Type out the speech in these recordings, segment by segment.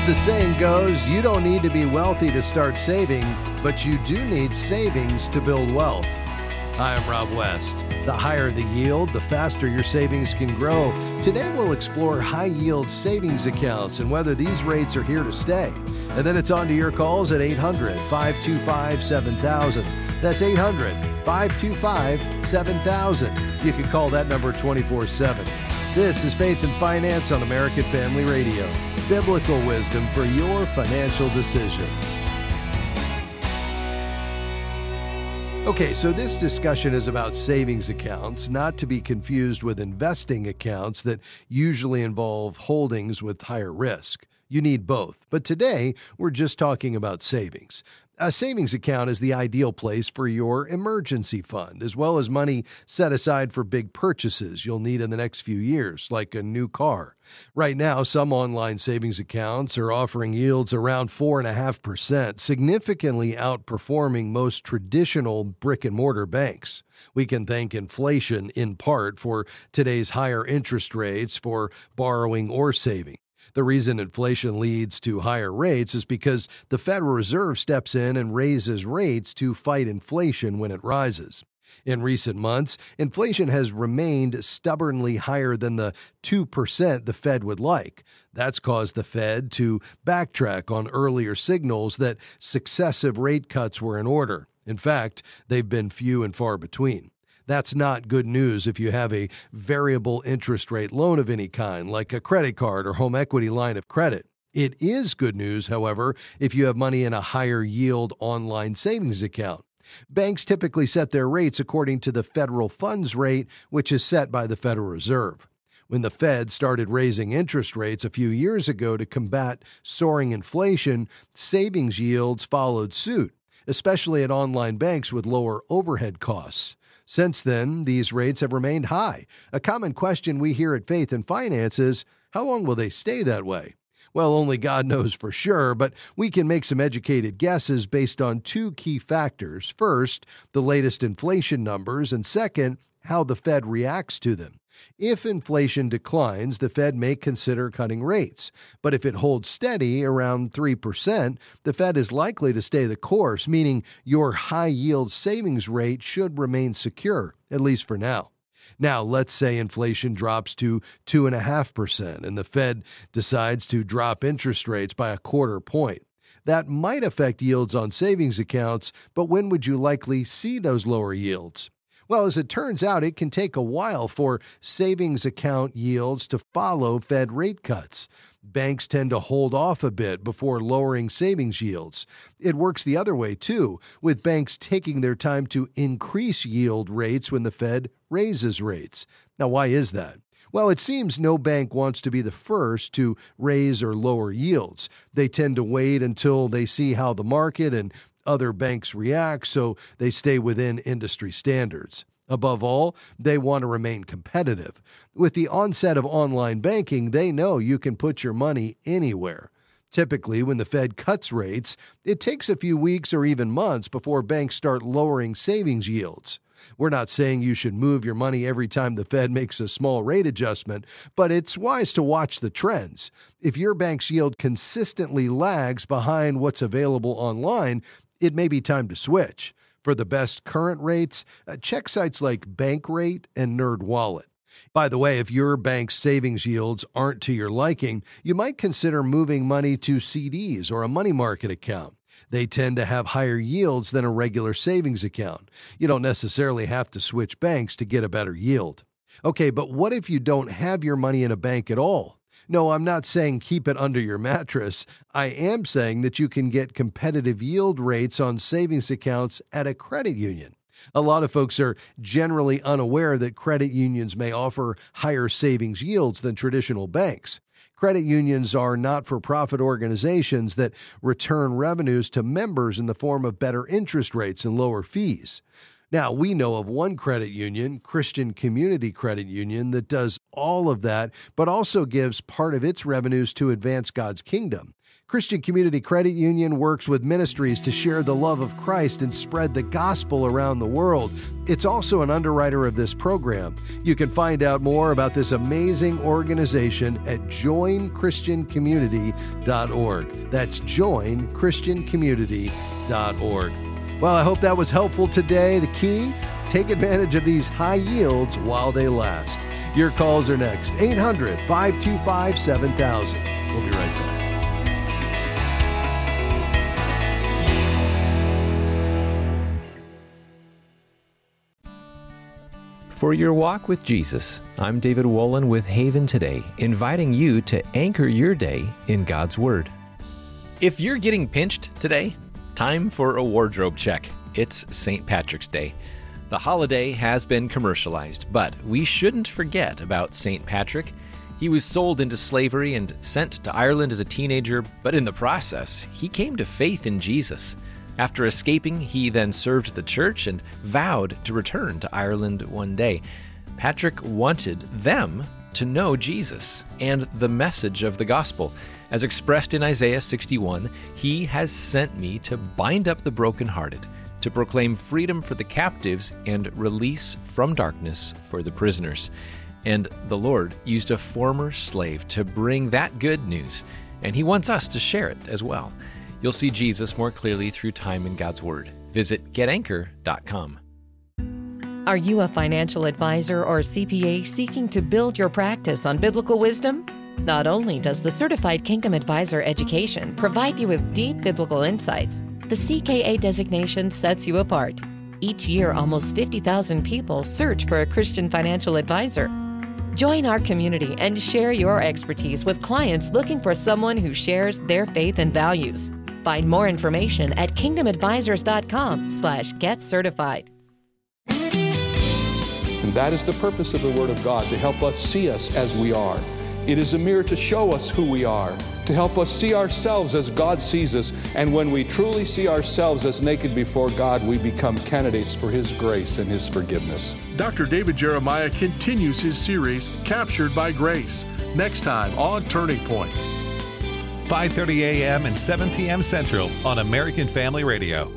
the saying goes, you don't need to be wealthy to start saving, but you do need savings to build wealth. Hi, I'm Rob West. The higher the yield, the faster your savings can grow. Today we'll explore high-yield savings accounts and whether these rates are here to stay. And then it's on to your calls at 800-525-7000. That's 800-525-7000. You can call that number 24/7. This is Faith and Finance on American Family Radio. Biblical wisdom for your financial decisions. Okay, so this discussion is about savings accounts, not to be confused with investing accounts that usually involve holdings with higher risk. You need both, but today we're just talking about savings. A savings account is the ideal place for your emergency fund, as well as money set aside for big purchases you'll need in the next few years, like a new car. Right now, some online savings accounts are offering yields around 4.5%, significantly outperforming most traditional brick-and-mortar banks. We can thank inflation in part for today's higher interest rates for borrowing or saving. The reason inflation leads to higher rates is because the Federal Reserve steps in and raises rates to fight inflation when it rises. In recent months, inflation has remained stubbornly higher than the 2% the Fed would like. That's caused the Fed to backtrack on earlier signals that successive rate cuts were in order. In fact, they've been few and far between. That's not good news if you have a variable interest rate loan of any kind, like a credit card or home equity line of credit. It is good news, however, if you have money in a higher yield online savings account. Banks typically set their rates according to the federal funds rate, which is set by the Federal Reserve. When the Fed started raising interest rates a few years ago to combat soaring inflation, savings yields followed suit, especially at online banks with lower overhead costs. Since then, these rates have remained high. A common question we hear at Faith and Finance is, how long will they stay that way? Well, only God knows for sure, but we can make some educated guesses based on two key factors. First, the latest inflation numbers, and second, how the Fed reacts to them. If inflation declines, the Fed may consider cutting rates. But if it holds steady around 3%, the Fed is likely to stay the course, meaning your high-yield savings rate should remain secure, at least for now. Now, let's say inflation drops to 2.5% and the Fed decides to drop interest rates by 1/4 point. That might affect yields on savings accounts, but when would you likely see those lower yields? Well, as it turns out, it can take a while for savings account yields to follow Fed rate cuts. Banks tend to hold off a bit before lowering savings yields. It works the other way, too, with banks taking their time to increase yield rates when the Fed raises rates. Now, why is that? Well, it seems no bank wants to be the first to raise or lower yields. They tend to wait until they see how the market and other banks react, so they stay within industry standards. Above all, they want to remain competitive. With the onset of online banking, they know you can put your money anywhere. Typically, when the Fed cuts rates, it takes a few weeks or even months before banks start lowering savings yields. We're not saying you should move your money every time the Fed makes a small rate adjustment, but it's wise to watch the trends. If your bank's yield consistently lags behind what's available online, it may be time to switch. For the best current rates, check sites like Bankrate and NerdWallet. By the way, if your bank's savings yields aren't to your liking, you might consider moving money to CDs or a money market account. They tend to have higher yields than a regular savings account. You don't necessarily have to switch banks to get a better yield. Okay, but what if you don't have your money in a bank at all? No, I'm not saying keep it under your mattress. I am saying that you can get competitive yield rates on savings accounts at a credit union. A lot of folks are generally unaware that credit unions may offer higher savings yields than traditional banks. Credit unions are not-for-profit organizations that return revenues to members in the form of better interest rates and lower fees. Now, we know of one credit union, Christian Community Credit Union, that does all of that, but also gives part of its revenues to advance God's kingdom. Christian Community Credit Union works with ministries to share the love of Christ and spread the gospel around the world. It's also an underwriter of this program. You can find out more about this amazing organization at joinchristiancommunity.org. That's joinchristiancommunity.org. Well, I hope that was helpful today. The key, take advantage of these high yields while they last. Your calls are next. 800-525-7000. We'll be right back. For your walk with Jesus, I'm David Wolin with Haven Today, inviting you to anchor your day in God's Word. If you're getting pinched today, time for a wardrobe check. It's St. Patrick's Day. The holiday has been commercialized, but we shouldn't forget about St. Patrick. He was sold into slavery and sent to Ireland as a teenager, but in the process, he came to faith in Jesus. After escaping, he then served the church and vowed to return to Ireland one day. Patrick wanted them to know Jesus and the message of the gospel. As expressed in Isaiah 61, he has sent me to bind up the brokenhearted, to proclaim freedom for the captives and release from darkness for the prisoners. And the Lord used a former slave to bring that good news, and he wants us to share it as well. You'll see Jesus more clearly through time in God's Word. Visit getanchor.com. Are you a financial advisor or CPA seeking to build your practice on biblical wisdom? Not only does the Certified Kingdom Advisor education provide you with deep biblical insights, the CKA designation sets you apart. Each year, almost 50,000 people search for a Christian financial advisor. Join our community and share your expertise with clients looking for someone who shares their faith and values. Find more information at kingdomadvisors.com/getcertified. And that is the purpose of the Word of God, to help us see us as we are. It is a mirror to show us who we are, to help us see ourselves as God sees us. And when we truly see ourselves as naked before God, we become candidates for His grace and His forgiveness. Dr. David Jeremiah continues his series, Captured by Grace, next time on Turning Point. 5:30 a.m. and 7 p.m. Central on American Family Radio.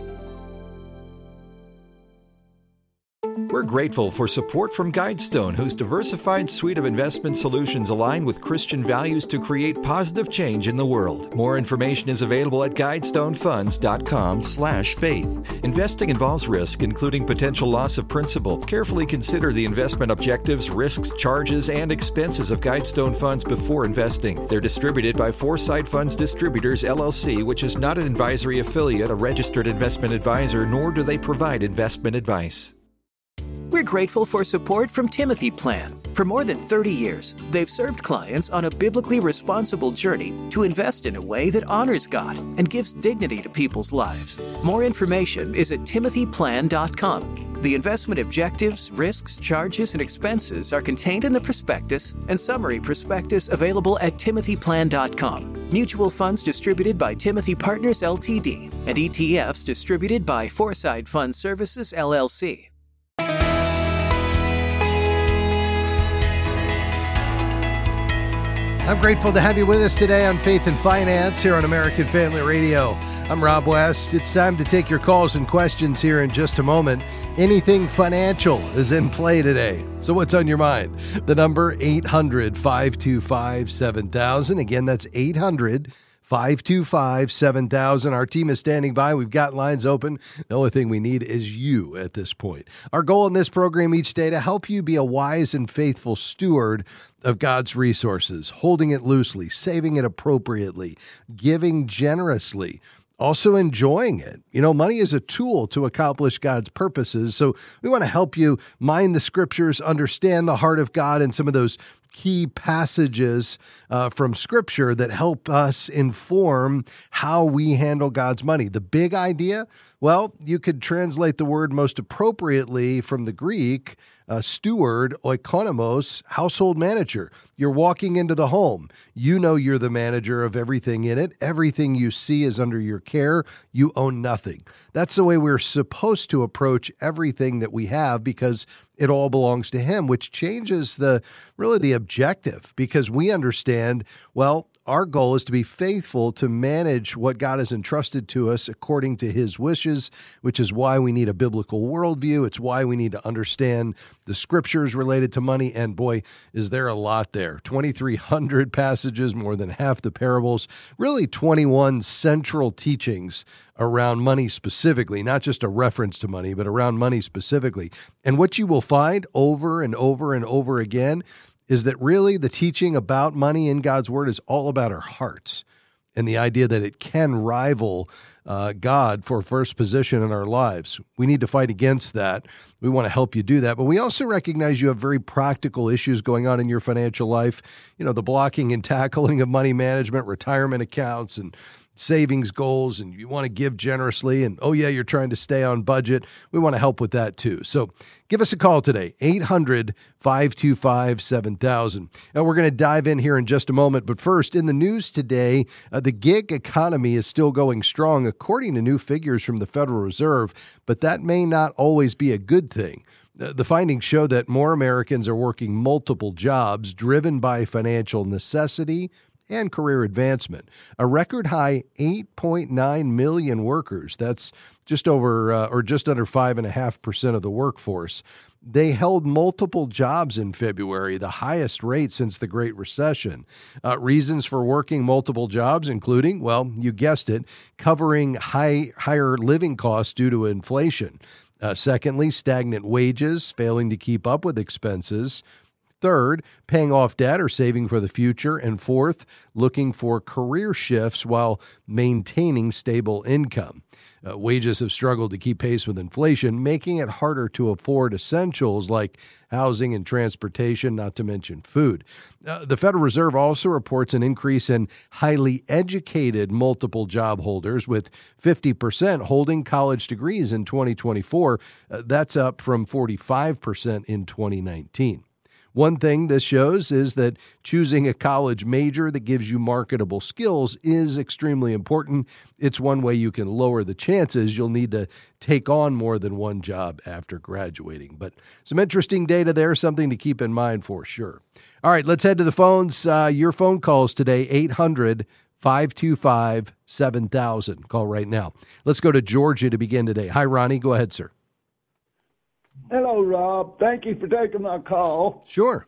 We're grateful for support from Guidestone, whose diversified suite of investment solutions align with Christian values to create positive change in the world. More information is available at guidestonefunds.com/faith. Investing involves risk, including potential loss of principal. Carefully consider the investment objectives, risks, charges, and expenses of Guidestone Funds before investing. They're distributed by Foresight Funds Distributors, LLC, which is not an advisory affiliate, a registered investment advisor, nor do they provide investment advice. We're grateful for support from Timothy Plan. For more than 30 years, they've served clients on a biblically responsible journey to invest in a way that honors God and gives dignity to people's lives. More information is at timothyplan.com. The investment objectives, risks, charges, and expenses are contained in the prospectus and summary prospectus available at timothyplan.com. Mutual funds distributed by Timothy Partners Ltd. and ETFs distributed by Foresight Fund Services LLC. I'm grateful to have you with us today on Faith and Finance here on American Family Radio. I'm Rob West. It's time to take your calls and questions here in just a moment. Anything financial is in play today. So what's on your mind? The number 800-525-7000. Again, that's 800-525-7000. Our team is standing by. We've got lines open. The only thing we need is you at this point. Our goal in this program each day to help you be a wise and faithful steward of God's resources, holding it loosely, saving it appropriately, giving generously, also enjoying it. You know, money is a tool to accomplish God's purposes. So we want to help you mine the scriptures, understand the heart of God and some of those key passages from Scripture that help us inform how we handle God's money. The big idea, well, you could translate the word most appropriately from the Greek, steward, oikonomos, household manager. You're walking into the home. You know you're the manager of everything in it. Everything you see is under your care. You own nothing. That's the way we're supposed to approach everything that we have, because it all belongs to Him, which changes the objective, because we understand, well, our goal is to be faithful to manage what God has entrusted to us according to his wishes, which is why we need a biblical worldview. It's why we need to understand the scriptures related to money. And boy, is there a lot there. 2,300 passages, more than half the parables, really 21 central teachings around money specifically, not just a reference to money, but around money specifically. And what you will find over and over and over again is that really the teaching about money in God's Word is all about our hearts and the idea that it can rival God for first position in our lives. We need to fight against that. We want to help you do that. But we also recognize you have very practical issues going on in your financial life. You know, the blocking and tackling of money management, retirement accounts, and savings goals, and you want to give generously, and oh yeah, you're trying to stay on budget. We want to help with that too. So give us a call today, 800-525-7000. Now we're going to dive in here in just a moment, but first, in the news today, the gig economy is still going strong according to new figures from the Federal Reserve, but that may not always be a good thing. The findings show that more Americans are working multiple jobs driven by financial necessity and career advancement. A record high 8.9 million workers, that's just over or just under 5.5% of the workforce. They held multiple jobs in February, the highest rate since the Great Recession. Reasons for working multiple jobs, including, well, you guessed it, covering higher living costs due to inflation. Secondly, stagnant wages, failing to keep up with expenses. Third, paying off debt or saving for the future. And fourth, looking for career shifts while maintaining stable income. Wages have struggled to keep pace with inflation, making it harder to afford essentials like housing and transportation, not to mention food. The Federal Reserve also reports an increase in highly educated multiple job holders, with 50% holding college degrees in 2024. That's up from 45% in 2019. One thing this shows is that choosing a college major that gives you marketable skills is extremely important. It's one way you can lower the chances you'll need to take on more than one job after graduating. But some interesting data there, something to keep in mind for sure. All right, let's head to the phones. Your phone calls today, 800-525-7000. Call right now. Let's go to Georgia to begin today. Hi, Ronnie. Go ahead, sir. Hello, Rob. Thank you for taking my call. Sure.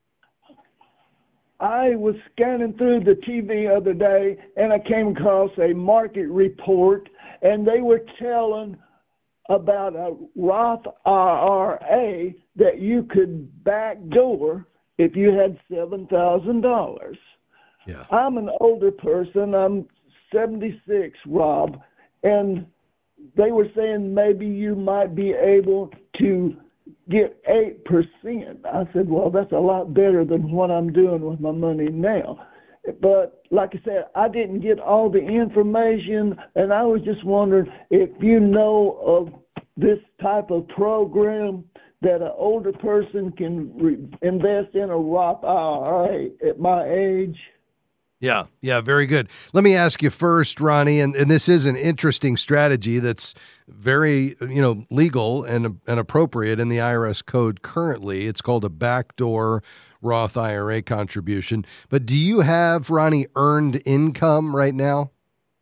I was scanning through the TV the other day, and I came across a market report, and they were telling about a Roth IRA that you could backdoor if you had $7,000. Yeah. I'm an older person. I'm 76, Rob, and they were saying maybe you might be able to get 8%. I said, well, that's a lot better than what I'm doing with my money now. But like I said, I didn't get all the information, and I was just wondering if you know of this type of program that an older person can invest in a Roth IRA at my age. Yeah, very good. Let me ask you first, Ronnie, and this is an interesting strategy that's very, legal and appropriate in the IRS code currently. It's called a backdoor Roth IRA contribution. But do you have, Ronnie, earned income right now?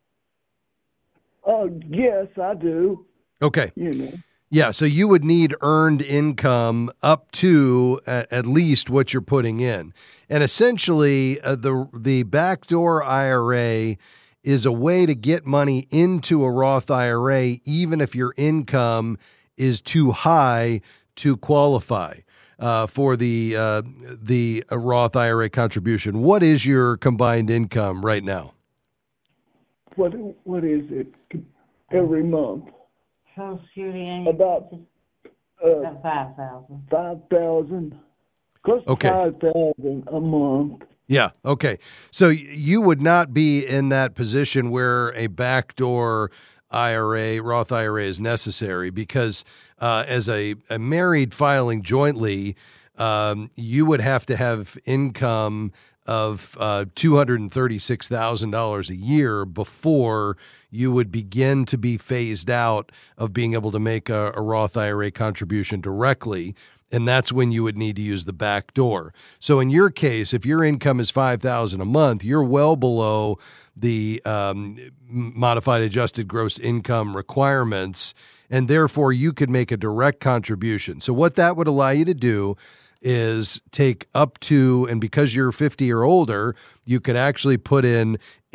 Yes, I do. Okay. Yeah, so you would need earned income up to at least what you're putting in. And essentially, the backdoor IRA is a way to get money into a Roth IRA, even if your income is too high to qualify for the Roth IRA contribution. What is your combined income right now? What is it every month? Social Security about 5,000. 5,000. Close to 5,000 a month. Yeah. Okay. So you would not be in that position where a backdoor IRA, Roth IRA, is necessary because as a married filing jointly, you would have to have income of $236,000 a year before you would begin to be phased out of being able to make a Roth IRA contribution directly. And that's when you would need to use the back door. So in your case, if your income is $5,000 a month, you're well below the modified adjusted gross income requirements, and therefore you could make a direct contribution. So what that would allow you to do is take up to, and because you're 50 or older, you could actually put in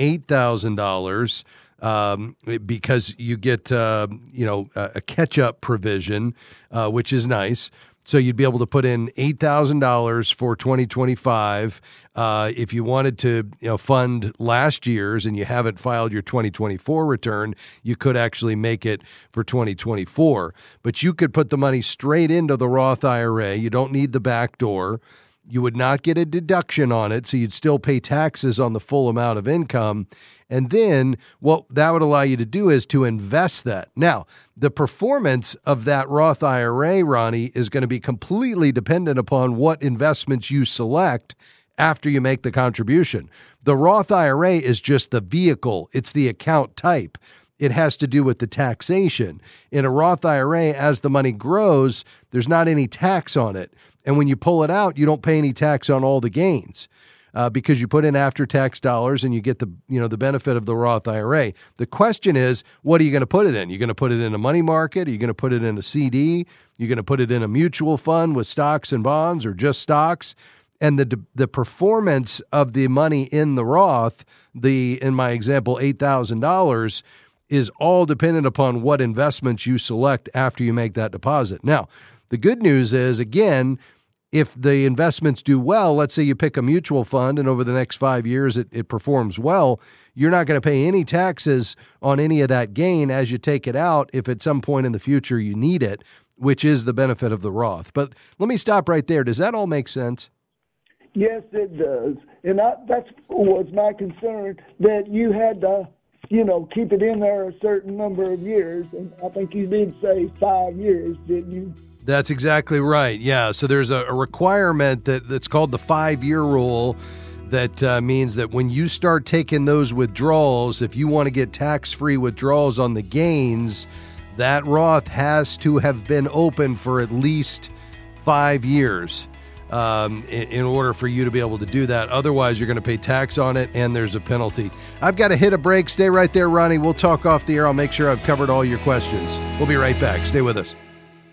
$8,000 because you get a catch-up provision, which is nice. So you'd be able to put in $8,000 for 2025. If you wanted to fund last year's and you haven't filed your 2024 return, you could actually make it for 2024. But you could put the money straight into the Roth IRA. You don't need the back door. You would not get a deduction on it, so you'd still pay taxes on the full amount of income. And then what that would allow you to do is to invest that. Now, the performance of that Roth IRA, Ronnie, is going to be completely dependent upon what investments you select after you make the contribution. The Roth IRA is just the vehicle. It's the account type. It has to do with the taxation. In a Roth IRA, as the money grows, there's not any tax on it. And when you pull it out, you don't pay any tax on all the gains. Because you put in after-tax dollars and you get the benefit of the Roth IRA. The question is, what are you going to put it in? You're going to put it in a money market? Are you going to put it in a CD? You're going to put it in a mutual fund with stocks and bonds or just stocks? And the performance of the money in the Roth, in my example, $8,000, is all dependent upon what investments you select after you make that deposit. Now, the good news is, again, if the investments do well, let's say you pick a mutual fund and over the next 5 years it performs well, you're not going to pay any taxes on any of that gain as you take it out if at some point in the future you need it, which is the benefit of the Roth. But let me stop right there. Does that all make sense? Yes, it does. And that was my concern, that you had to, keep it in there a certain number of years. And I think you did say 5 years, didn't you? That's exactly right. Yeah. So there's a requirement that's called the 5-year rule that means that when you start taking those withdrawals, if you want to get tax-free withdrawals on the gains, that Roth has to have been open for at least 5 years in order for you to be able to do that. Otherwise, you're going to pay tax on it, and there's a penalty. I've got to hit a break. Stay right there, Ronnie. We'll talk off the air. I'll make sure I've covered all your questions. We'll be right back. Stay with us.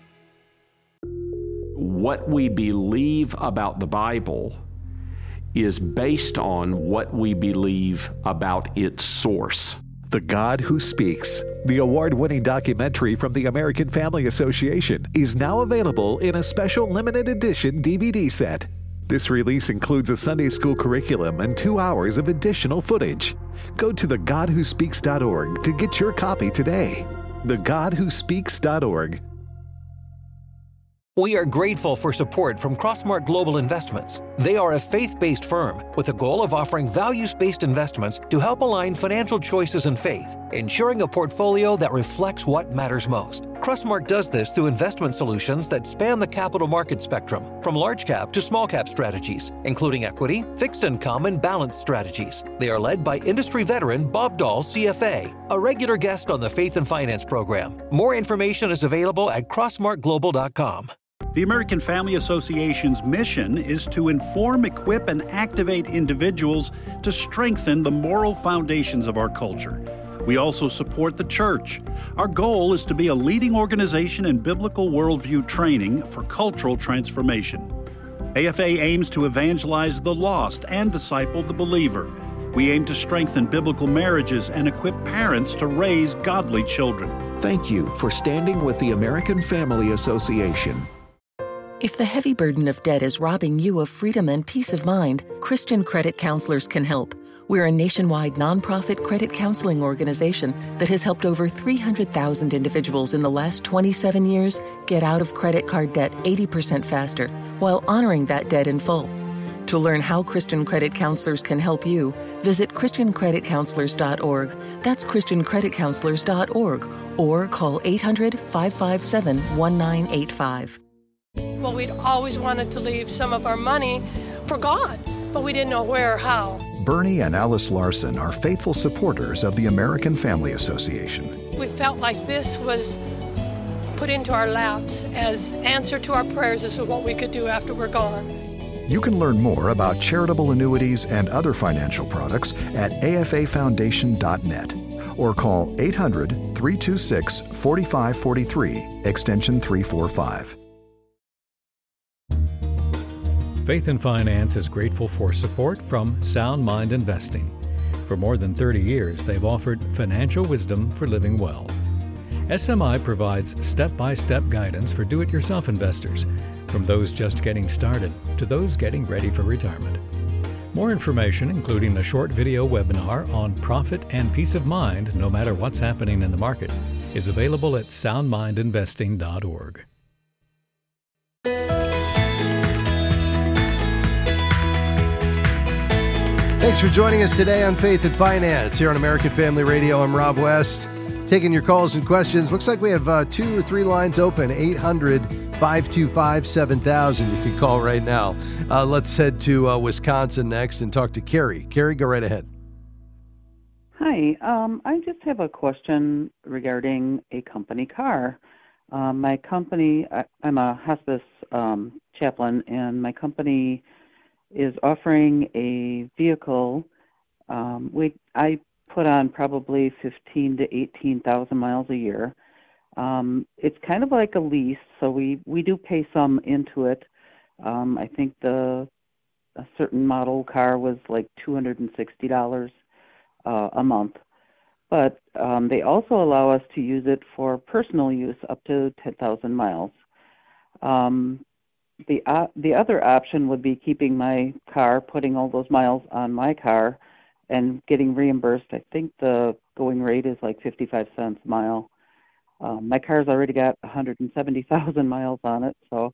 What we believe about the Bible is based on what we believe about its source. The God Who Speaks, the award-winning documentary from the American Family Association, is now available in a special limited edition DVD set. This release includes a Sunday school curriculum and 2 hours of additional footage. Go to thegodwhospeaks.org to get your copy today. thegodwhospeaks.org. We are grateful for support from Crossmark Global Investments. They are a faith-based firm with a goal of offering values-based investments to help align financial choices and faith, ensuring a portfolio that reflects what matters most. Crossmark does this through investment solutions that span the capital market spectrum, from large cap to small cap strategies, including equity, fixed income, and balanced strategies. They are led by industry veteran Bob Dahl, CFA, a regular guest on the Faith and Finance program. More information is available at crossmarkglobal.com. The American Family Association's mission is to inform, equip, and activate individuals to strengthen the moral foundations of our culture. We also support the church. Our goal is to be a leading organization in biblical worldview training for cultural transformation. AFA aims to evangelize the lost and disciple the believer. We aim to strengthen biblical marriages and equip parents to raise godly children. Thank you for standing with the American Family Association. If the heavy burden of debt is robbing you of freedom and peace of mind, Christian Credit Counselors can help. We're a nationwide nonprofit credit counseling organization that has helped over 300,000 individuals in the last 27 years get out of credit card debt 80% faster while honoring that debt in full. To learn how Christian Credit Counselors can help you, visit ChristianCreditCounselors.org. That's ChristianCreditCounselors.org, or call 800-557-1985. Well, we'd always wanted to leave some of our money for God, but we didn't know where or how. Bernie and Alice Larson are faithful supporters of the American Family Association. We felt like this was put into our laps as answer to our prayers as to what we could do after we're gone. You can learn more about charitable annuities and other financial products at afafoundation.net or call 800-326-4543, extension 345. Faith and Finance is grateful for support from Sound Mind Investing. For more than 30 years, they've offered financial wisdom for living well. SMI provides step-by-step guidance for do-it-yourself investors, from those just getting started to those getting ready for retirement. More information, including a short video webinar on profit and peace of mind no matter what's happening in the market, is available at soundmindinvesting.org. Thanks for joining us today on Faith and Finance here on American Family Radio. I'm Rob West, taking your calls and questions. Looks like we have 2 or 3 lines open, 800-525-7000. You can call right now. Let's head to Wisconsin next and talk to Carrie. Carrie, go right ahead. Hi. I just have a question regarding a company car. My company, I'm a hospice chaplain, and my company is offering a vehicle. I put on probably 15 to 18,000 miles a year. It's kind of like a lease, so we do pay some into it. I think a certain model car was like $260 a month. But they also allow us to use it for personal use up to 10,000 miles. The other option would be keeping my car, putting all those miles on my car, and getting reimbursed. I think the going rate is like 55 cents a mile. My car's already got 170,000 miles on it, so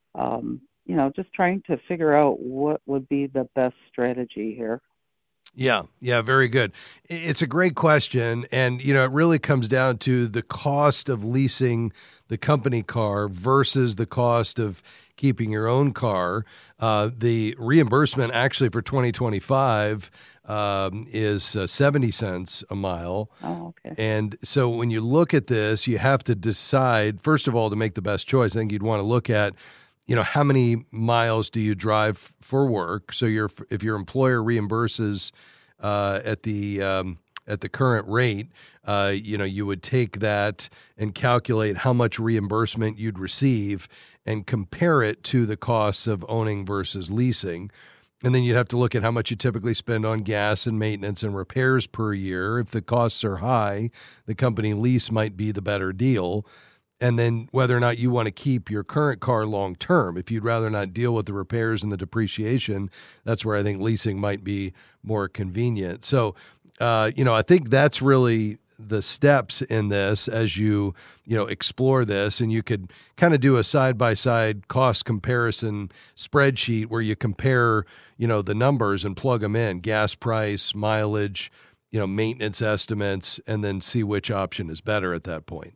just trying to figure out what would be the best strategy here. Yeah, very good. It's a great question, and it really comes down to the cost of leasing the company car versus the cost of keeping your own car. The reimbursement actually for 2025 is 70 cents a mile. Oh, okay. And so when you look at this, you have to decide, first of all, to make the best choice. I think you'd want to look at how many miles do you drive for work? So if your employer reimburses at the current rate, you would take that and calculate how much reimbursement you'd receive and compare it to the costs of owning versus leasing. And then you'd have to look at how much you typically spend on gas and maintenance and repairs per year. If the costs are high, the company lease might be the better deal. And then whether or not you want to keep your current car long term. If you'd rather not deal with the repairs and the depreciation, that's where I think leasing might be more convenient. So, I think that's really the steps in this as you explore this, and you could kind of do a side-by-side cost comparison spreadsheet where you compare, the numbers and plug them in, gas price, mileage, maintenance estimates, and then see which option is better at that point.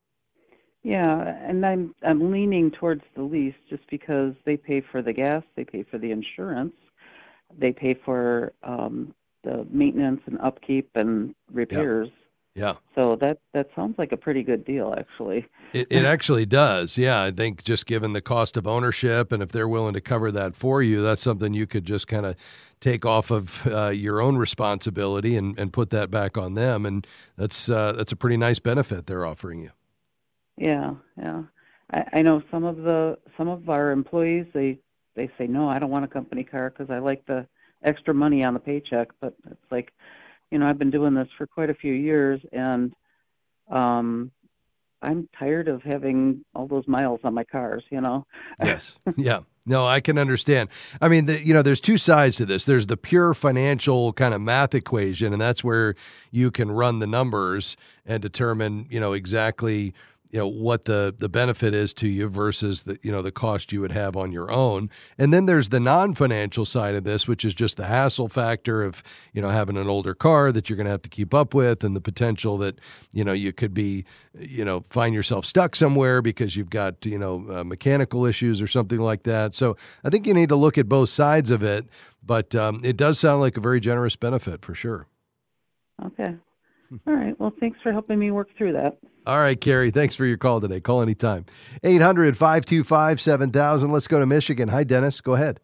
Yeah, and I'm leaning towards the lease just because they pay for the gas, they pay for the insurance, they pay for the maintenance and upkeep and repairs. Yeah. So that sounds like a pretty good deal, actually. It actually does. Yeah, I think just given the cost of ownership, and if they're willing to cover that for you, that's something you could just kind of take off of your own responsibility and put that back on them, and that's a pretty nice benefit they're offering you. Yeah. I know some of our employees, they say, no, I don't want a company car because I like the extra money on the paycheck. But it's like, I've been doing this for quite a few years, and I'm tired of having all those miles on my cars, Yes. Yeah. No, I can understand. I mean, there's two sides to this. There's the pure financial kind of math equation, and that's where you can run the numbers and determine, exactly what the benefit is to you versus the cost you would have on your own. And then there's the non-financial side of this, which is just the hassle factor of, having an older car that you're going to have to keep up with, and the potential that, you could be, find yourself stuck somewhere because you've got, mechanical issues or something like that. So I think you need to look at both sides of it, but it does sound like a very generous benefit for sure. Okay. All right. Well, thanks for helping me work through that. All right, Carrie. Thanks for your call today. Call anytime. 800-525-7000. Let's go to Michigan. Hi, Dennis. Go ahead.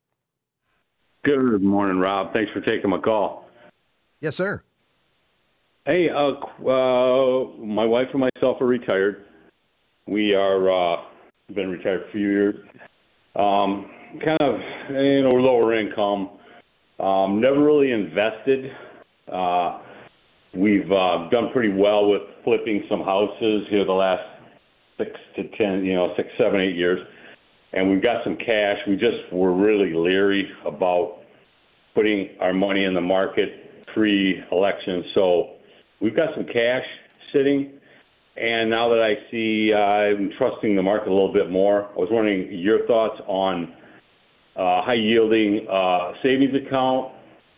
Good morning, Rob. Thanks for taking my call. Yes, sir. Hey, my wife and myself are retired. We are been retired for a few years. Kind of, we're lower income. Never really invested. We've done pretty well with flipping some houses here the last 6, 7, 8 years. And we've got some cash. We just were really leery about putting our money in the market pre-election. So we've got some cash sitting. And now that I see I'm trusting the market a little bit more, I was wondering your thoughts on high-yielding savings account,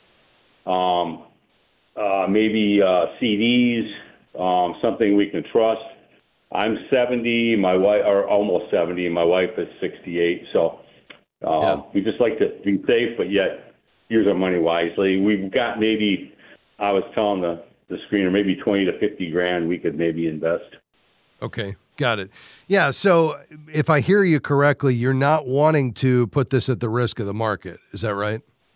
maybe CDs, something we can trust. I'm 70, my wife, or almost 70, my wife is 68. So we just like to be safe, but yet use our money wisely. We've got maybe, I was telling the screener, maybe 20 to 50 grand we could maybe invest. Okay. Got it. Yeah. So if I hear you correctly, you're not wanting to put this at the risk of the market. Is that right?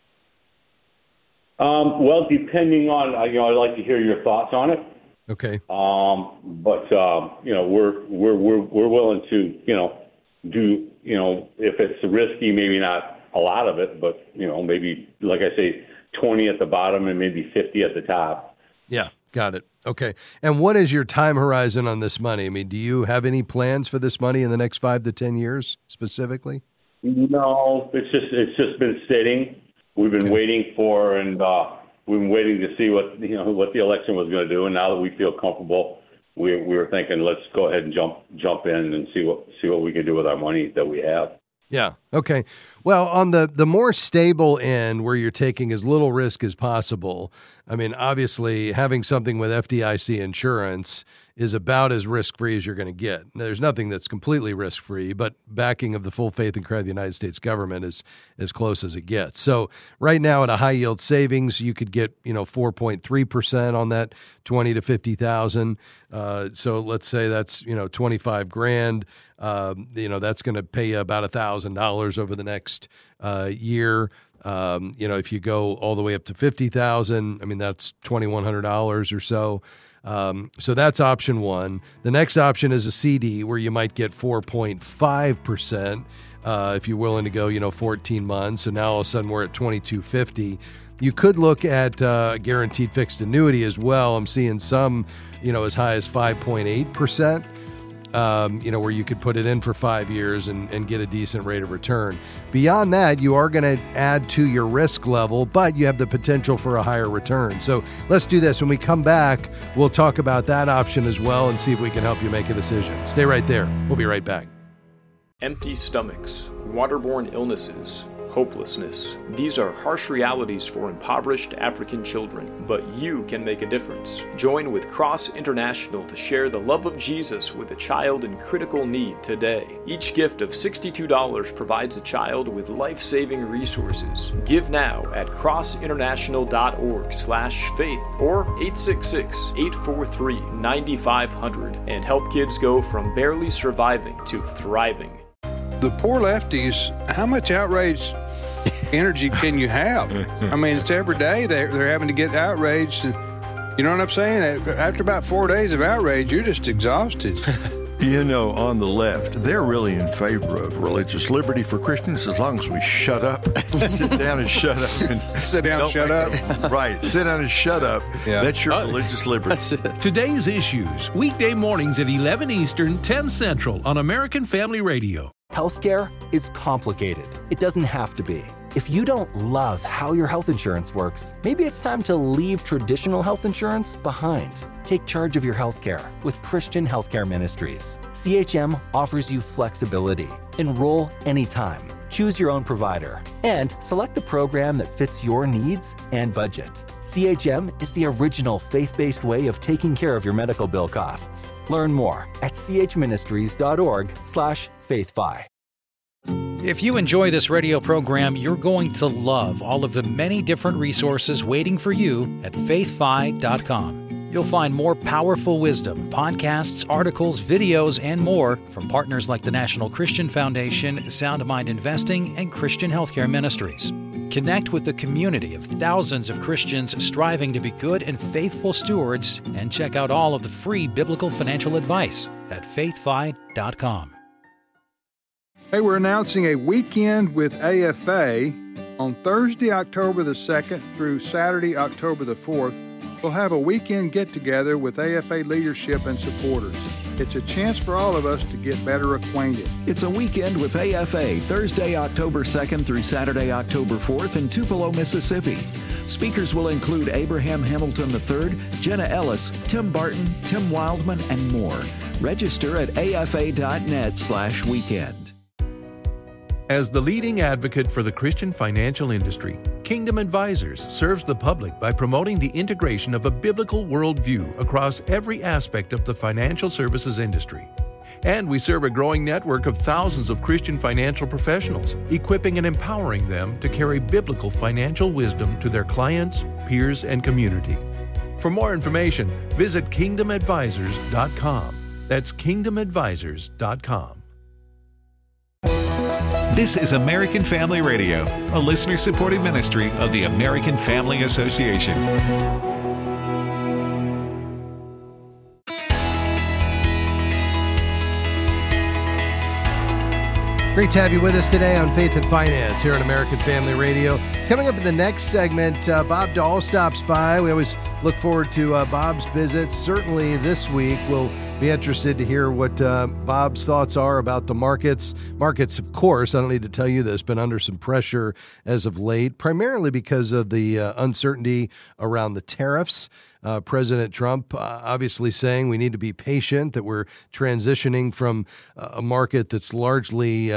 Well, depending on, I'd like to hear your thoughts on it. Okay. But we're willing to, do, if it's risky, maybe not a lot of it, but, maybe, like I say, 20 at the bottom and maybe 50 at the top. Yeah. Got it. Okay. And what is your time horizon on this money? I mean, do you have any plans for this money in the next 5 to 10 years specifically? No, it's just been sitting. We've been waiting for, and we've been waiting to see what the election was going to do. And now that we feel comfortable, we were thinking, let's go ahead and jump in and see what we can do with our money that we have. Yeah. Okay. Well, on the more stable end, where you're taking as little risk as possible, I mean, obviously having something with FDIC insurance is about as risk-free as you're going to get. Now, there's nothing that's completely risk-free, but backing of the full faith and credit of the United States government is as close as it gets. So right now at a high-yield savings, you could get 4.3% on that 20 to 50,000. So let's say that's 25 grand. That's going to pay you about $1,000 over the next year. If you go all the way up to 50,000, I mean, that's $2,100 or so. So that's option one. The next option is a CD where you might get 4.5% if you're willing to go, 14 months. So now all of a sudden we're at $2,250. You could look at guaranteed fixed annuity as well. I'm seeing some, as high as 5.8%. Where you could put it in for 5 years and get a decent rate of return. Beyond that, you are going to add to your risk level, but you have the potential for a higher return. So let's do this. When we come back, we'll talk about that option as well and see if we can help you make a decision. Stay right there. We'll be right back. Empty stomachs, waterborne illnesses, hopelessness. These are harsh realities for impoverished African children, but you can make a difference. Join with Cross International to share the love of Jesus with a child in critical need today. Each gift of $62 provides a child with life-saving resources. Give now at crossinternational.org/faith or 866-843-9500 and help kids go from barely surviving to thriving. The poor lefties, how much outrage energy can you have? I mean, it's every day they're having to get outraged. You know what I'm saying? After about 4 days of outrage, you're just exhausted. On the left, they're really in favor of religious liberty for Christians as long as we shut up. Sit down and shut up. Sit down and shut up. Right. Sit down and shut up. Yeah. That's your religious liberty. That's it. Today's Issues, weekday mornings at 11 Eastern, 10 Central on American Family Radio. Healthcare is complicated. It doesn't have to be. If you don't love how your health insurance works, maybe it's time to leave traditional health insurance behind. Take charge of your healthcare with Christian Healthcare Ministries. CHM offers you flexibility. Enroll anytime. Choose your own provider. And select the program that fits your needs and budget. CHM is the original faith-based way of taking care of your medical bill costs. Learn more at chministries.org/faithfi. If you enjoy this radio program, you're going to love all of the many different resources waiting for you at faithfi.com. You'll find more powerful wisdom, podcasts, articles, videos, and more from partners like the National Christian Foundation, Sound Mind Investing, and Christian Healthcare Ministries. Connect with the community of thousands of Christians striving to be good and faithful stewards, and check out all of the free biblical financial advice at faithfi.com. Hey, we're announcing a weekend with AFA on Thursday, October the 2nd through Saturday, October the 4th. We'll have a weekend get-together with AFA leadership and supporters. It's a chance for all of us to get better acquainted. It's a weekend with AFA, Thursday, October 2nd through Saturday, October 4th in Tupelo, Mississippi. Speakers will include Abraham Hamilton III, Jenna Ellis, Tim Barton, Tim Wildman, and more. Register at afa.net/weekend. As the leading advocate for the Christian financial industry, Kingdom Advisors serves the public by promoting the integration of a biblical worldview across every aspect of the financial services industry. And we serve a growing network of thousands of Christian financial professionals, equipping and empowering them to carry biblical financial wisdom to their clients, peers, and community. For more information, visit kingdomadvisors.com. That's kingdomadvisors.com. This is American Family Radio, a listener-supported ministry of the American Family Association. Great to have you with us today on Faith and Finance here on American Family Radio. Coming up in the next segment, Bob Dahl stops by. We always look forward to Bob's visits. Certainly this week we'll be interested to hear what Bob's thoughts are about the markets. Markets, of course, I don't need to tell you this, been under some pressure as of late, primarily because of the uncertainty around the tariffs. President Trump obviously saying we need to be patient, that we're transitioning from a market that's largely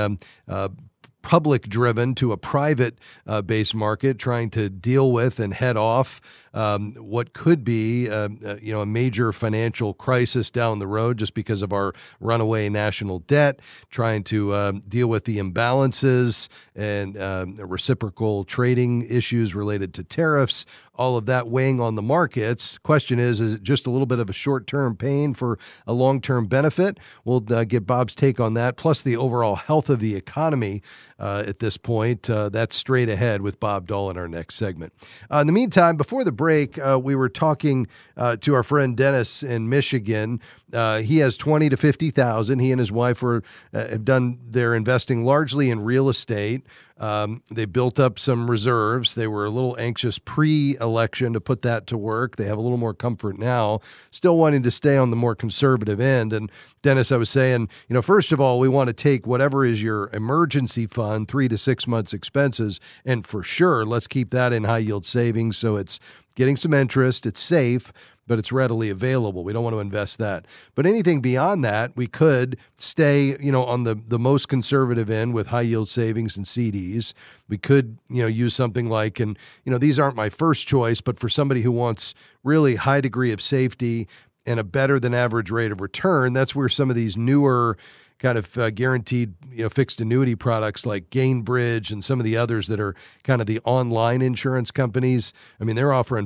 public-driven to a private-based market, trying to deal with and head off what could be a major financial crisis down the road just because of our runaway national debt, trying to deal with the imbalances and reciprocal trading issues related to tariffs, all of that weighing on the markets. Question is it just a little bit of a short-term pain for a long-term benefit? We'll get Bob's take on that, plus the overall health of the economy at this point. That's straight ahead with Bob Dahl in our next segment. In the meantime, before the break, we were talking to our friend Dennis in Michigan. He has $20,000 to $50,000. He and his wife have done their investing largely in real estate. They built up some reserves. They were a little anxious pre-election to put that to work. They have a little more comfort now, still wanting to stay on the more conservative end. And Dennis, I was saying, first of all, we want to take whatever is your emergency fund, 3 to 6 months expenses, and for sure, let's keep that in high yield savings so it's getting some interest, it's safe, but it's readily available. We don't want to invest that. But anything beyond that, we could stay, on the most conservative end with high yield savings and CDs. We could, use something like, and, these aren't my first choice, but for somebody who wants really high degree of safety and a better than average rate of return, that's where some of these newer kind of guaranteed, fixed annuity products like Gainbridge and some of the others that are kind of the online insurance companies. I mean, they're offering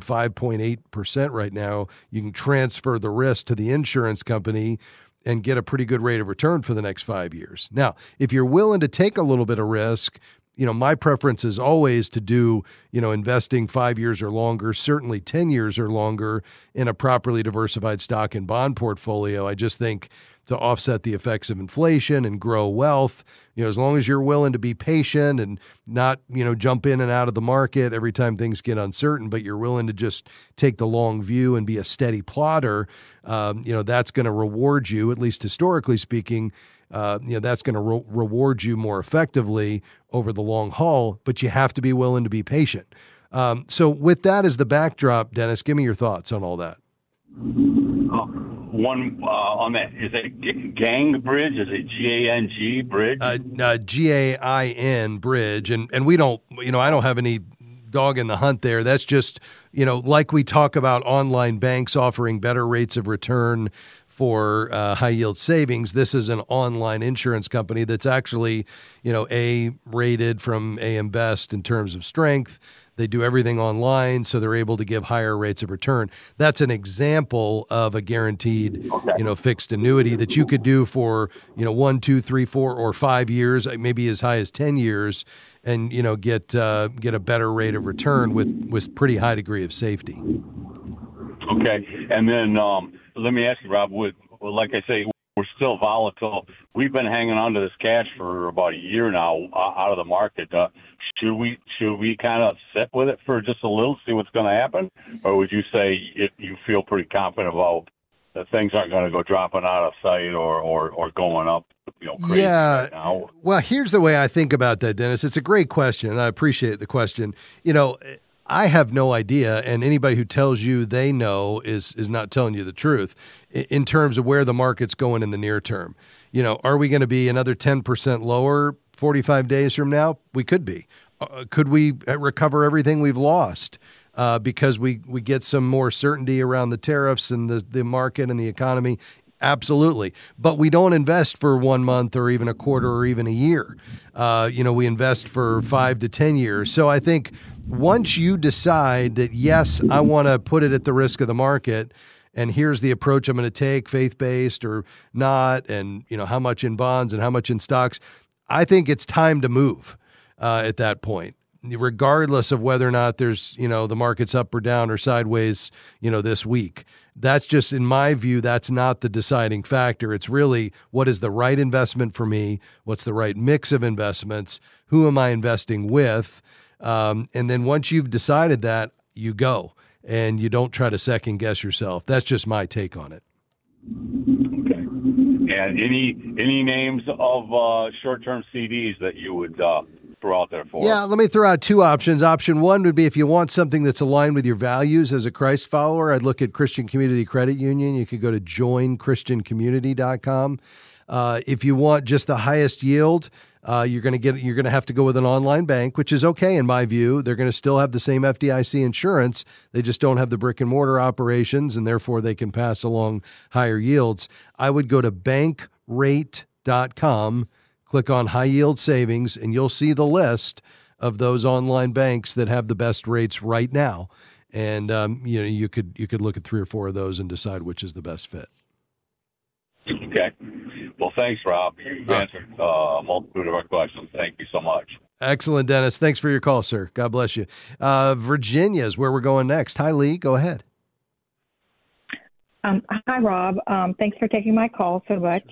5.8% right now. You can transfer the risk to the insurance company and get a pretty good rate of return for the next 5 years. Now, if you're willing to take a little bit of risk, my preference is always to do, investing 5 years or longer, certainly 10 years or longer in a properly diversified stock and bond portfolio. I just think to offset the effects of inflation and grow wealth, as long as you're willing to be patient and not, jump in and out of the market every time things get uncertain, but you're willing to just take the long view and be a steady plotter, that's going to reward you, at least historically speaking, that's going to reward you more effectively over the long haul, but you have to be willing to be patient. So with that as the backdrop, Dennis, give me your thoughts on all that. One on that, is it Gang Bridge? Is it G-A-N-G Bridge? G-A-I-N Bridge. And we don't, I don't have any dog in the hunt there. That's just, like we talk about online banks offering better rates of return for high yield savings. This is an online insurance company that's actually, A rated from AM Best in terms of strength. They do everything online, so they're able to give higher rates of return. That's an example of a guaranteed, fixed annuity that you could do for, 1, 2, 3, 4, or 5 years, maybe as high as 10 years, and get a better rate of return with pretty high degree of safety. Okay, and then let me ask you, Rob. Like I say, we're still volatile. We've been hanging on to this cash for about a year now, out of the market. Should we kind of sit with it for just a little, see what's going to happen, or would you say you feel pretty confident about that things aren't going to go dropping out of sight or going up, crazy right now? Well, here's the way I think about that, Dennis. It's a great question, and I appreciate the question. I have no idea, and anybody who tells you they know is not telling you the truth in terms of where the market's going in the near term. Are we going to be another 10% lower 45 days from now? We could be. Could we recover everything we've lost because we get some more certainty around the tariffs and the market and the economy? Absolutely. But we don't invest for 1 month or even a quarter or even a year. We invest for 5 to 10 years. So I think once you decide that, yes, I want to put it at the risk of the market, and here's the approach I'm going to take, faith-based or not, and how much in bonds and how much in stocks, I think it's time to move at that point, regardless of whether or not there's, the market's up or down or sideways, this week. That's just, in my view, that's not the deciding factor. It's really, what is the right investment for me? What's the right mix of investments? Who am I investing with? And then once you've decided that, you go, and you don't try to second guess yourself. That's just my take on it. Okay. And any names of short-term CDs that you would throw out there for? Yeah, let me throw out two options. Option one would be if you want something that's aligned with your values as a Christ follower, I'd look at Christian Community Credit Union. You could go to joinchristiancommunity.com. If you want just the highest yield, you're going to have to go with an online bank, which is okay in my view. They're going to still have the same FDIC insurance. They just don't have the brick and mortar operations, and therefore they can pass along higher yields. I would go to bankrate.com, click on high yield savings, and you'll see the list of those online banks that have the best rates right now. And you could look at 3 or 4 of those and decide which is the best fit. Okay. Well, thanks, Rob. You've answered a multitude of our questions. Thank you so much. Excellent, Dennis. Thanks for your call, sir. God bless you. Virginia is where we're going next. Hi, Lee. Go ahead. Hi, Rob. Thanks for taking my call so much.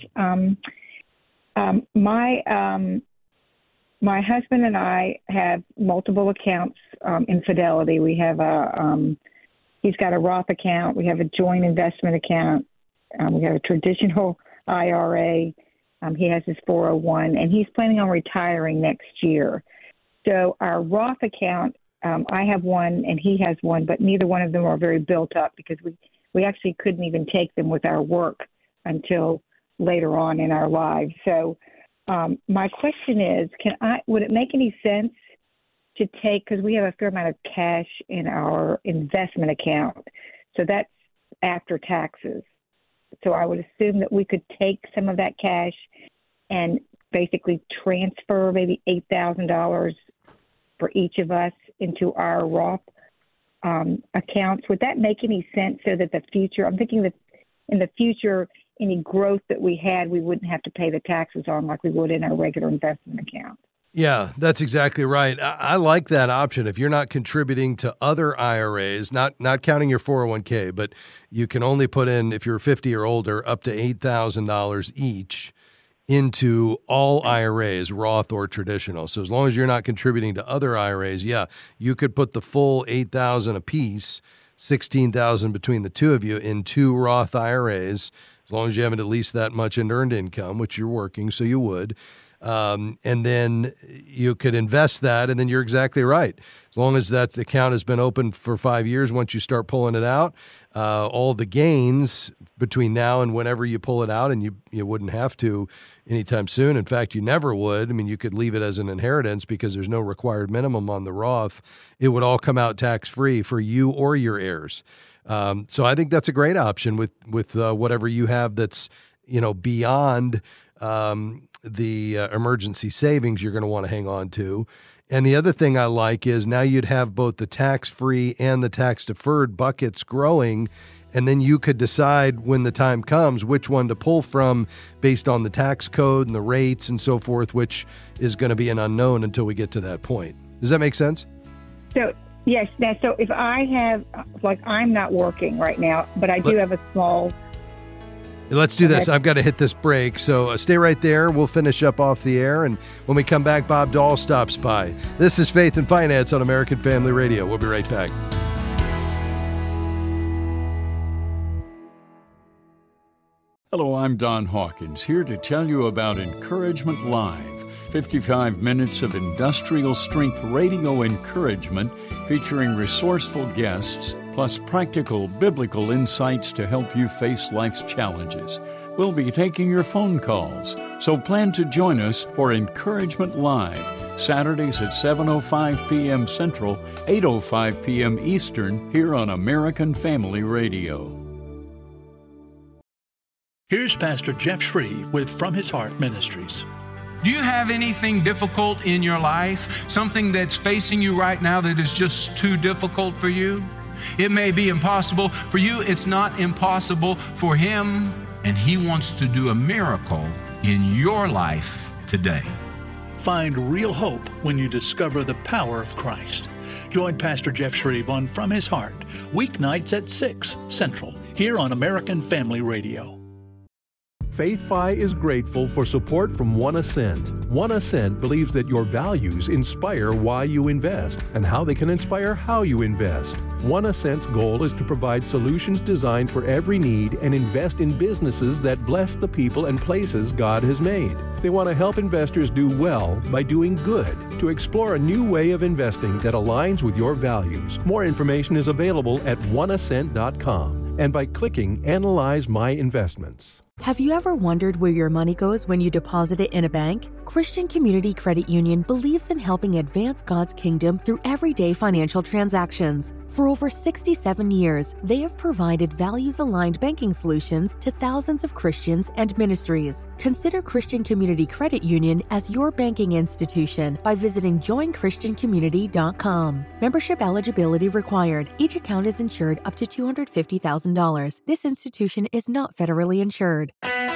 My husband and I have multiple accounts in Fidelity. We have he's got a Roth account. We have a joint investment account. We have a traditional IRA. He has his 401, and he's planning on retiring next year. So our Roth account, I have one and he has one, but neither one of them are very built up because we actually couldn't even take them with our work until later on in our lives. So my question is, would it make any sense to take, because we have a fair amount of cash in our investment account, so that's after taxes. So I would assume that we could take some of that cash and basically transfer maybe $8,000 for each of us into our Roth accounts. Would that make any sense so that the future, I'm thinking that in the future, any growth that we had, we wouldn't have to pay the taxes on like we would in our regular investment account? Yeah, that's exactly right. I like that option. If you're not contributing to other IRAs, not counting your 401k, but you can only put in, if you're 50 or older, up to $8,000 each into all IRAs, Roth or traditional. So as long as you're not contributing to other IRAs, yeah, you could put the full $8,000 apiece, $16,000 between the two of you in 2 Roth IRAs. as long as you haven't at least that much in earned income, which you're working, so you would. And then you could invest that, and then you're exactly right. As long as that account has been open for 5 years, once you start pulling it out, all the gains between now and whenever you pull it out, and you wouldn't have to anytime soon. In fact, you never would. I mean, you could leave it as an inheritance because there's no required minimum on the Roth. It would all come out tax-free for you or your heirs. So I think that's a great option with whatever you have that's, beyond the emergency savings you're going to want to hang on to. And the other thing I like is now you'd have both the tax-free and the tax-deferred buckets growing, and then you could decide when the time comes which one to pull from based on the tax code and the rates and so forth, which is going to be an unknown until we get to that point. Does that make sense? So, yes. Now, so if I have, I'm not working right now, but I do have a small... Let's do this. I've got to hit this break. So stay right there. We'll finish up off the air. And when we come back, Bob Dahl stops by. This is Faith and Finance on American Family Radio. We'll be right back. Hello, I'm Don Hawkins, here to tell you about Encouragement Live. 55 minutes of industrial strength radio encouragement featuring resourceful guests, plus practical biblical insights to help you face life's challenges. We'll be taking your phone calls, so plan to join us for Encouragement Live, Saturdays at 7:05 p.m. Central, 8:05 p.m. Eastern, here on American Family Radio. Here's Pastor Jeff Shreve with From His Heart Ministries. Do you have anything difficult in your life? Something that's facing you right now that is just too difficult for you? It may be impossible for you. It's not impossible for Him, and He wants to do a miracle in your life today. Find real hope when you discover the power of Christ. Join Pastor Jeff Shreve on From His Heart, weeknights at 6 Central, here on American Family Radio. Faith Fi is grateful for support from One Ascent. One Ascent believes that your values inspire why you invest and how they can inspire how you invest. One Ascent's goal is to provide solutions designed for every need and invest in businesses that bless the people and places God has made. They want to help investors do well by doing good, to explore a new way of investing that aligns with your values. More information is available at oneascent.com and by clicking Analyze My Investments. Have you ever wondered where your money goes when you deposit it in a bank? Christian Community Credit Union believes in helping advance God's kingdom through everyday financial transactions. For over 67 years, they have provided values-aligned banking solutions to thousands of Christians and ministries. Consider Christian Community Credit Union as your banking institution by visiting joinchristiancommunity.com. Membership eligibility required. Each account is insured up to $250,000. This institution is not federally insured.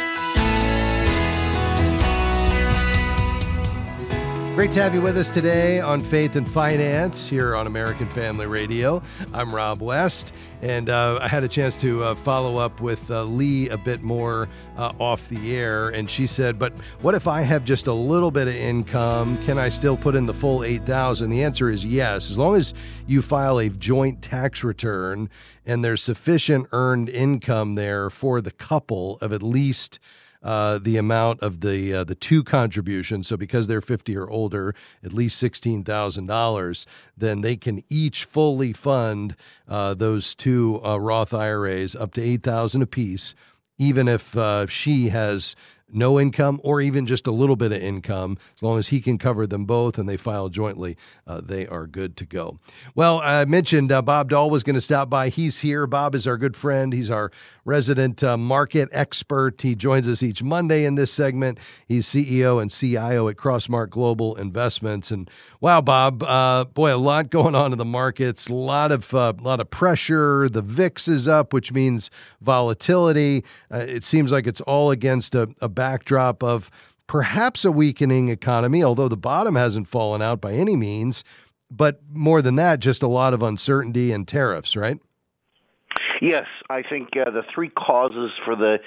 Great to have you with us today on Faith and Finance here on American Family Radio. I'm Rob West, and I had a chance to follow up with Lee a bit more off the air, and she said, but what if I have just a little bit of income? Can I still put in the full $8,000? The answer is yes, as long as you file a joint tax return and there's sufficient earned income there for the couple of at least the amount of the two contributions. So because they're 50 or older, at least $16,000, then they can each fully fund those two Roth IRAs up to $8,000 apiece, even if she has no income or even just a little bit of income. As long as he can cover them both and they file jointly, they are good to go. Well, I mentioned Bob Dahl was going to stop by. He's here. Bob is our good friend. He's our resident market expert. He joins us each Monday in this segment. He's CEO and CIO at Crossmark Global Investments. And wow, Bob, boy, a lot going on in the markets. A lot of pressure. The VIX is up, which means volatility. It seems like it's all against a backdrop of perhaps a weakening economy, although the bottom hasn't fallen out by any means. But more than that, just a lot of uncertainty and tariffs, right? Yes, I think the three causes for the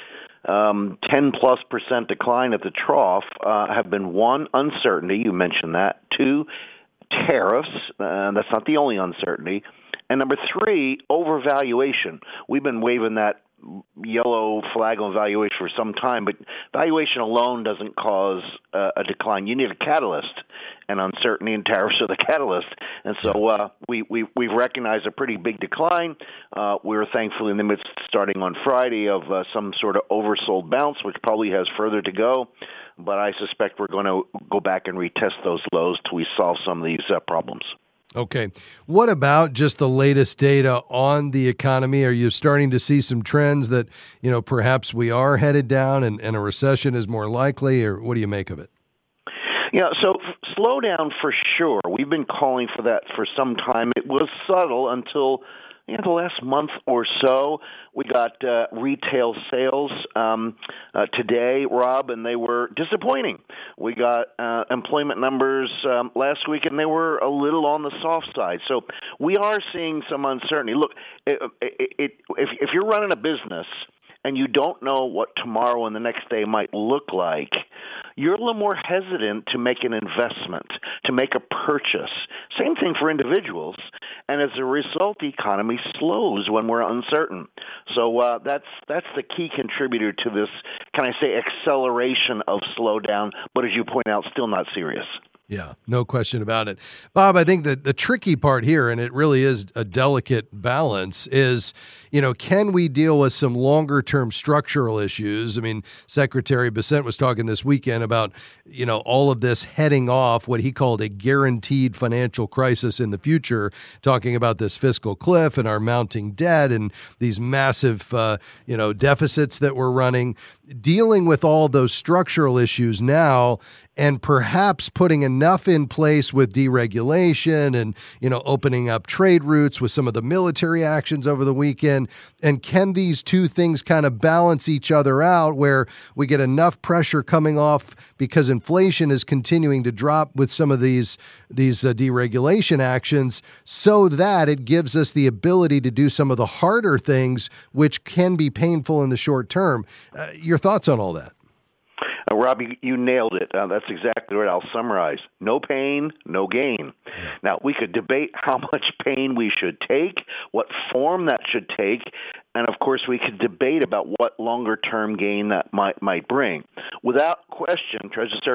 10+% decline at the trough have been: one, uncertainty. You mentioned that. Two, tariffs. That's not the only uncertainty. And number three, overvaluation. We've been waving that yellow flag on valuation for some time, but valuation alone doesn't cause a decline. You need a catalyst, and uncertainty in tariffs are the catalyst. And so we've recognized a pretty big decline. We're thankfully in the midst, starting on Friday, of some sort of oversold bounce, which probably has further to go. But I suspect we're going to go back and retest those lows till we solve some of these problems. Okay. What about just the latest data on the economy? Are you starting to see some trends that, perhaps we are headed down and a recession is more likely, or what do you make of it? Yeah, so slowdown for sure. We've been calling for that for some time. It was subtle until the last month or so. We got retail sales today, Rob, and they were disappointing. We got employment numbers last week, and they were a little on the soft side. So we are seeing some uncertainty. Look, if you're running a business and you don't know what tomorrow and the next day might look like, you're a little more hesitant to make an investment, to make a purchase. Same thing for individuals. And as a result, the economy slows when we're uncertain. So that's the key contributor to this, can I say, acceleration of slowdown, but as you point out, still not serious. Yeah, no question about it. Bob, I think that the tricky part here, and it really is a delicate balance, is, can we deal with some longer-term structural issues? I mean, Secretary Bessent was talking this weekend about, all of this heading off what he called a guaranteed financial crisis in the future, talking about this fiscal cliff and our mounting debt and these massive, deficits that we're running. Dealing with all those structural issues now and perhaps putting enough in place with deregulation and, opening up trade routes with some of the military actions over the weekend. And can these two things kind of balance each other out where we get enough pressure coming off because inflation is continuing to drop with some of these deregulation actions so that it gives us the ability to do some of the harder things, which can be painful in the short term? Your thoughts on all that? Rob, you nailed it. That's exactly right. I'll summarize. No pain, no gain. Now, we could debate how much pain we should take, what form that should take, and of course we could debate about what longer-term gain that might bring. Without question,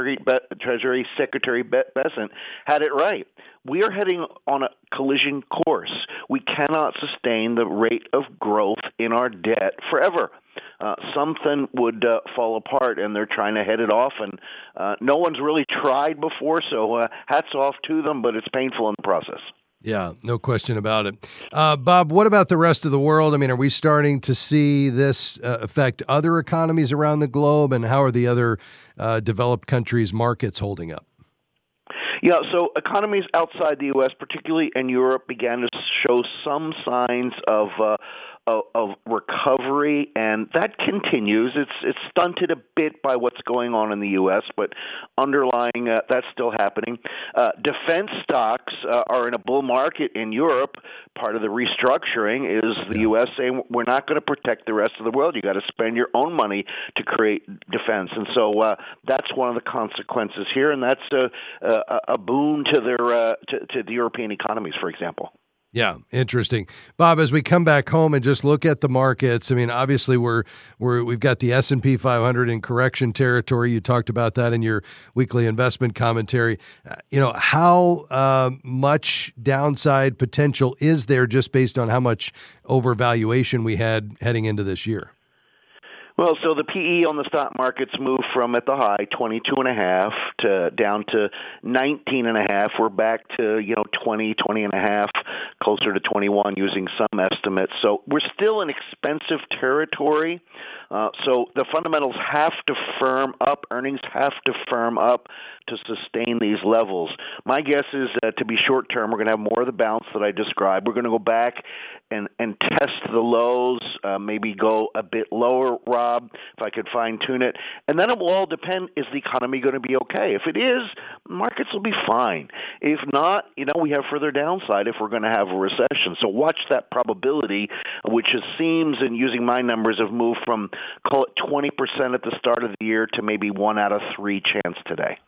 Treasury Secretary Bessent had it right. We are heading on a collision course. We cannot sustain the rate of growth in our debt forever. Something would fall apart, and they're trying to head it off, and no one's really tried before, so hats off to them, but it's painful in the process. Yeah, no question about it. Bob, what about the rest of the world? I mean, are we starting to see this affect other economies around the globe, and how are the other developed countries' markets holding up? Yeah, so economies outside the U.S., particularly in Europe, began to show some signs of recovery, and that continues. It's stunted a bit by what's going on in the U.S., but underlying that's still happening. Defense stocks are in a bull market in Europe. Part of the restructuring is the U.S. saying we're not going to protect the rest of the world. You got to spend your own money to create defense, and so that's one of the consequences here, and that's a boon to their to the European economies, for example. Yeah, interesting. Bob, as we come back home and just look at the markets, I mean, obviously we've got the S&P 500 in correction territory. You talked about that in your weekly investment commentary. How much downside potential is there just based on how much overvaluation we had heading into this year? Well, so the PE on the stock markets moved from at the high 22.5 to down to 19.5. We're back to 20.5, closer to 21 using some estimates. So we're still in expensive territory. So the fundamentals have to firm up. Earnings have to firm up to sustain these levels. My guess is that to be short term, we're going to have more of the bounce that I described. We're going to go back and test the lows, maybe go a bit lower, Rob, if I could fine-tune it. And then it will all depend, is the economy going to be okay? If it is, markets will be fine. If not, we have further downside if we're going to have a recession. So watch that probability, which it seems, and using my numbers, have moved from, call it 20% at the start of the year to maybe 1 out of 3 chance today.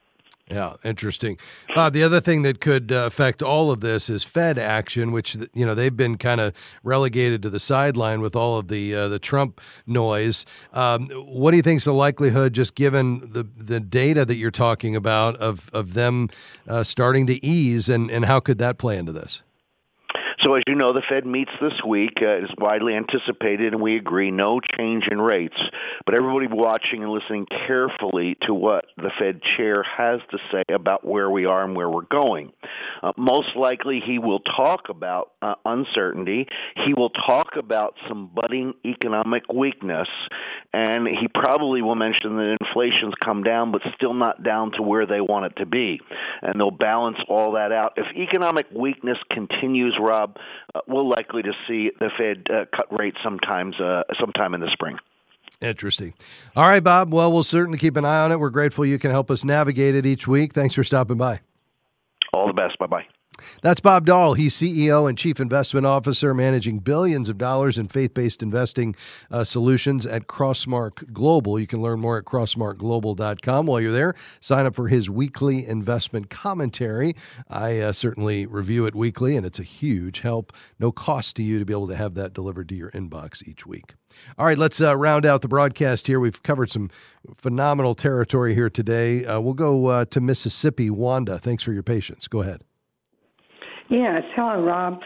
Yeah, interesting. The other thing that could affect all of this is Fed action, which, they've been kind of relegated to the sideline with all of the Trump noise. What do you think is the likelihood, just given the data that you're talking about, of them starting to ease, and how could that play into this? So as you know, the Fed meets this week. It is widely anticipated, and we agree, no change in rates. But everybody watching and listening carefully to what the Fed chair has to say about where we are and where we're going. Most likely he will talk about uncertainty. He will talk about some budding economic weakness, and he probably will mention that inflation's come down, but still not down to where they want it to be. And they'll balance all that out. If economic weakness continues, Rob, we're likely to see the Fed cut rates sometime in the spring. Interesting. All right, Bob. Well, we'll certainly keep an eye on it. We're grateful you can help us navigate it each week. Thanks for stopping by. All the best. Bye-bye. That's Bob Dahl. He's CEO and Chief Investment Officer, managing billions of dollars in faith-based investing solutions at Crossmark Global. You can learn more at crossmarkglobal.com. While you're there, sign up for his weekly investment commentary. I certainly review it weekly, and it's a huge help. No cost to you to be able to have that delivered to your inbox each week. All right, let's round out the broadcast here. We've covered some phenomenal territory here today. We'll go to Mississippi. Wanda, thanks for your patience. Go ahead. Yes. Hello, Rob.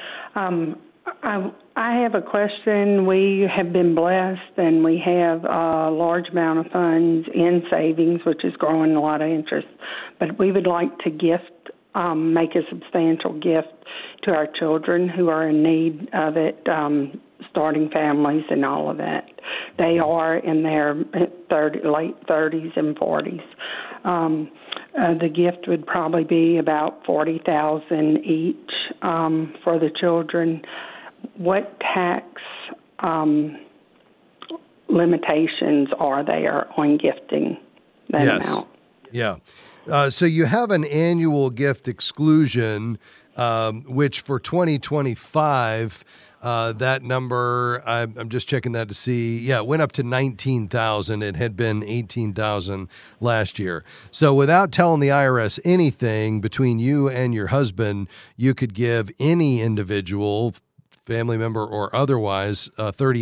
I have a question. We have been blessed, and we have a large amount of funds in savings, which is growing a lot of interest. But we would like to make a substantial gift to our children who are in need of it, starting families and all of that. They are in their late 30s and 40s. The gift would probably be about $40,000 each for the children. What tax limitations are there on gifting that amount? Yeah. So you have an annual gift exclusion, which for 2025. That number, I'm just checking that to see. It went up to $19,000. It had been $18,000 last year. So without telling the IRS anything, between you and your husband, you could give any individual, family member or otherwise,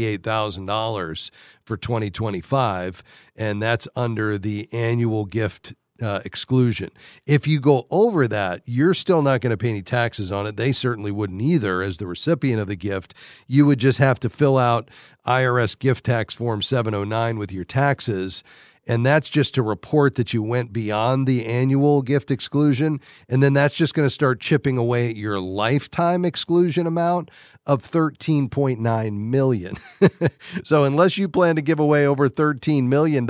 $38,000 for 2025, and that's under the annual gift exclusion. If you go over that, you're still not going to pay any taxes on it. They certainly wouldn't either as the recipient of the gift. You would just have to fill out IRS gift tax form 709 with your taxes. And that's just to report that you went beyond the annual gift exclusion. And then that's just going to start chipping away at your lifetime exclusion amount of $13.9 million. So unless you plan to give away over $13 million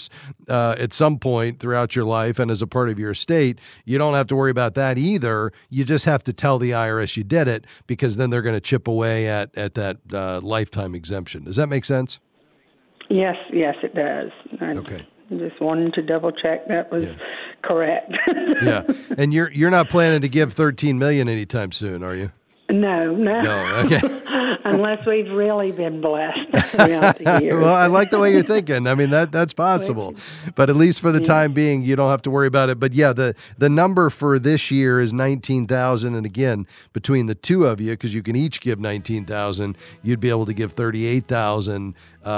at some point throughout your life and as a part of your estate, you don't have to worry about that either. You just have to tell the IRS you did it, because then they're going to chip away at that lifetime exemption. Does that make sense? Yes, it does. Okay. I just wanted to double check that was correct. Yeah. And you're not planning to give $13 million anytime soon, are you? No. Okay. Unless we've really been blessed throughout the years. Well, I like the way you're thinking. I mean, that's possible. But at least for the time being, you don't have to worry about it. But yeah, the number for this year is $19,000. And again, between the two of you, because you can each give $19,000, you'd be able to give $38,000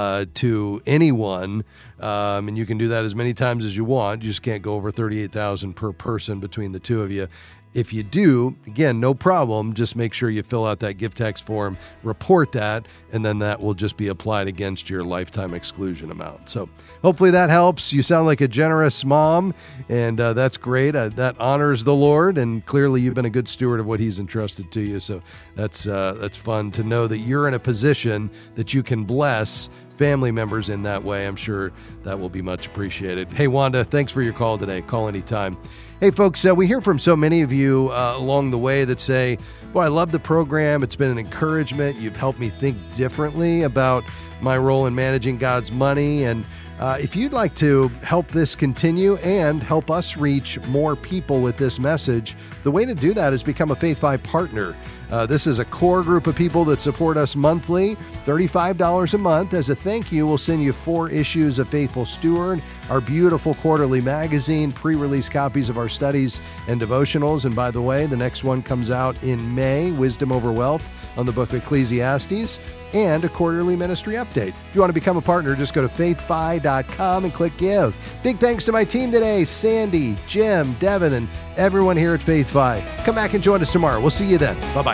to anyone. And you can do that as many times as you want. You just can't go over $38,000 per person between the two of you. If you do, again, no problem. Just make sure you fill out that gift tax form, report that, and then that will just be applied against your lifetime exclusion amount. So hopefully that helps. You sound like a generous mom, and that's great. That honors the Lord, and clearly you've been a good steward of what He's entrusted to you. So that's fun to know that you're in a position that you can bless family members in that way. I'm sure that will be much appreciated. Hey, Wanda, thanks for your call today. Call anytime. Hey, folks, we hear from so many of you along the way that say, well, I love the program. It's been an encouragement. You've helped me think differently about my role in managing God's money. And if you'd like to help this continue and help us reach more people with this message, the way to do that is become a Faith 5 partner. This is a core group of people that support us monthly, $35 a month. As a thank you, we'll send you 4 issues of Faithful Steward our beautiful quarterly magazine, pre-release copies of our studies and devotionals. And by the way, the next one comes out in May, Wisdom Over Wealth on the book of Ecclesiastes, and a quarterly ministry update. If you want to become a partner, just go to faithfi.com and click Give. Big thanks to my team today, Sandy, Jim, Devin, and everyone here at Faith Fi. Come back and join us tomorrow. We'll see you then. Bye-bye.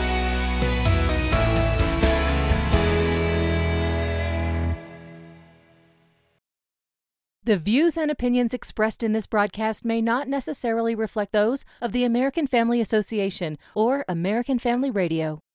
The views and opinions expressed in this broadcast may not necessarily reflect those of the American Family Association or American Family Radio.